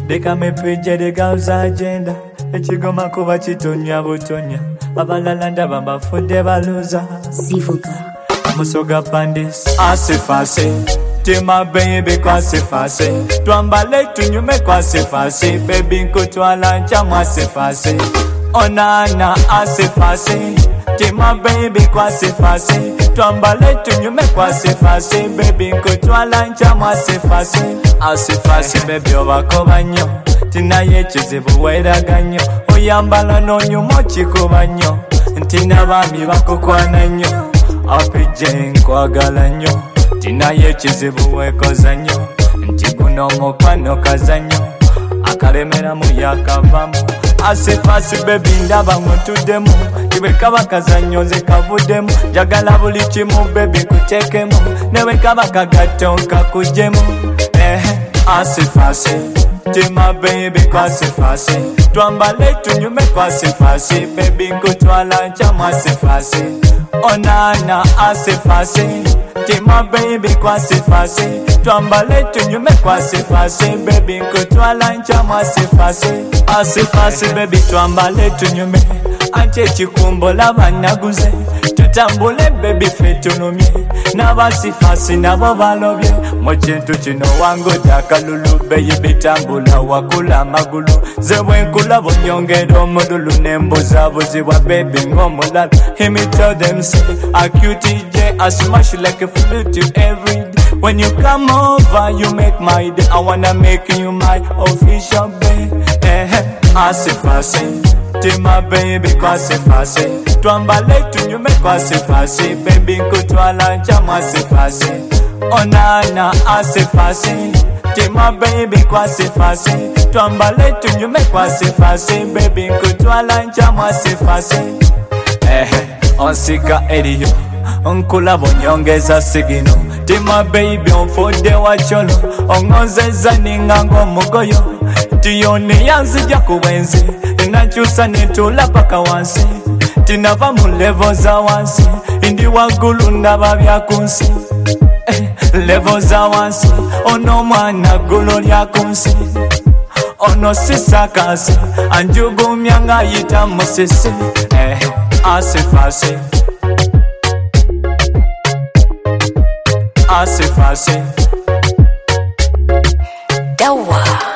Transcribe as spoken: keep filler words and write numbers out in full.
Leka me pejja the girls agenda. Ekigoma kuba kitonya butonya. Abalala ndaba mbafudde baluza. Zivuga Musoga pandis asifase. Tima baby kwasifase. Twambale tunyume kwasifase. Baby nkutwala nchamu asifase. Onana asifase. Tima baby kwasifase. Twambale tunyume kwasifase. Baby nkutwala nchamu asifase. Asifase baby obakoba nnyo. Tinaye ekizibu weeraga nnyo. Oyambala n'onyuma okikuba nnyo. Ntina baami bakukwana nnyo. Apije nkwagala nnyo. Tinaye ekizibu weekoza nnyo. Nti guno omukwano kaza nnyo. Akalemera mu yakavamu. Asifasi baby ndaba nkutuddemu. Iwe kaba kazannyo nze kavuddemu. Njagala buli kimu baby nkuteekemu. Newe kaba kagato nkakuggyemu. Eh, asifasi Tima baby kwasifasi. Twambale tunyume kwasifasi. Baby nkutwala nchamu asifasi. Onana asifasi. Tima baby kwasifasi. Twambale tunyume kwasifasi. Baby nkutwala nchamu asifasi. Asifasi baby twambale tunyume. Ate ekikumbo laba naguze. Tutambule baby ffe tunumye. N'abasifasi nabo balobye. Mu kintu kino wangudde akalulu. Beyi bitambula wakula amagulu. Ze bwenkulaba onyongera omululu. Nembuzabuzibwa baby ng'omulala. Hear me tell them say a cutie J I smash like a flute every day. When you come over you make my day. I wanna make you my official babe. Eh, asifasi Tima baby kwasifasi. Twambale tunyume kwasifasi. Baby nkutwala nchamu asifasi. Onana asifasi. Tima baby kwasifasi. Twambale tunyume kwasifasi. Baby nkutwala nchamu asifasi. Eh, onsika eriyo. Nkulaba onyongeza sigino. Tima baby onfudde wacholo. Ongonzeza ninga ng'omugoyo. Tiyoni yanzija ku bwenzi. Nakyusa netula paka wansi. Tinava mu level za wansi. Ndi waggulu ndaba byakunsi. Eh, level za wansi. Ono mwana ggulo lyakunsi. Ono sisakasi. Anjugumya ng'ayita musisi. Eh, asifasi Asifasi Dawa